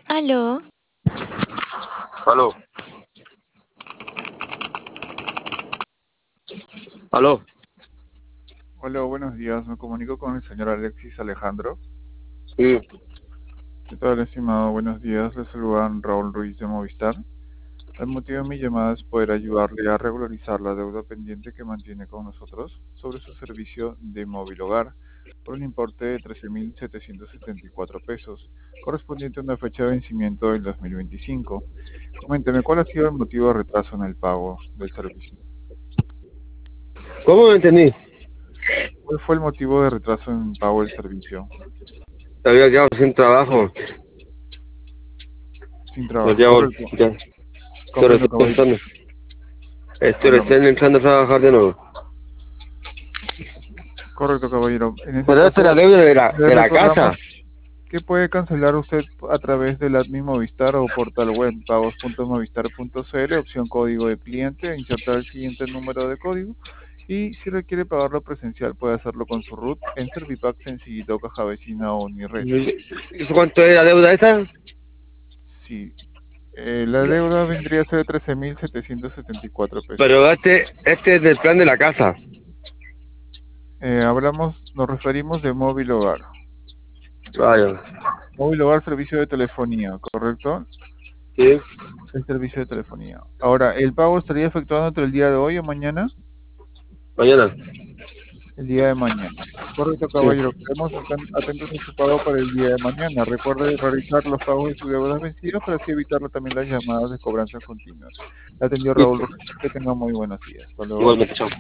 Aló, Aló, aló. Hola, buenos días. Me comunico con el señor Alexis Alejandro. Sí, ¿Qué tal, estimado? Buenos días. Le saludan Raúl Ruiz de Movistar. El motivo de mi llamada es poder ayudarle a regularizar la deuda pendiente que mantiene con nosotros sobre su servicio de móvil hogar por un importe de 13.774 pesos, correspondiente a una fecha de vencimiento del 2025. Coménteme, ¿cuál ha sido el motivo de retraso en el pago del servicio? ¿cómo me entendí? ¿Cuál fue el motivo de retraso en el pago del servicio? Te había quedado sin trabajo. Sin Me trabajo, quedo, correcto. ya, estoy Comprendo, recién caballero. entrando. Estoy Bueno, recién entrando a trabajar de nuevo. correcto, caballero. En ese Pero esta es la caso, deuda le de la casa. recordamos que puede cancelar usted a través del Mi Movistar o portal web pagos.movistar.cl, opción código de cliente, insertar el siguiente número de código y si requiere pagarlo presencial puede hacerlo con su RUT en Servipack Sencillito, Caja Vecina o Unired. ¿Y cuánto es la deuda esta? Sí, la deuda vendría a ser de 13.774 pesos. Pero este es del plan de la casa. Nos referimos de móvil hogar. Vaya. Móvil hogar, servicio de telefonía, ¿correcto? Sí, El servicio de telefonía. Ahora, ¿el pago estaría efectuado entre el día de hoy o mañana? mañana. El día de mañana. Correcto, Sí. caballero. Quedamos atentos a su pago para el día de mañana. Recuerde realizar los pagos de sus deudas vencidas para así evitar también las llamadas de cobranza continuas. Le atendió Y, Raúl Ruiz. Que tenga muy buenos días. Hasta luego. igualmente, chao.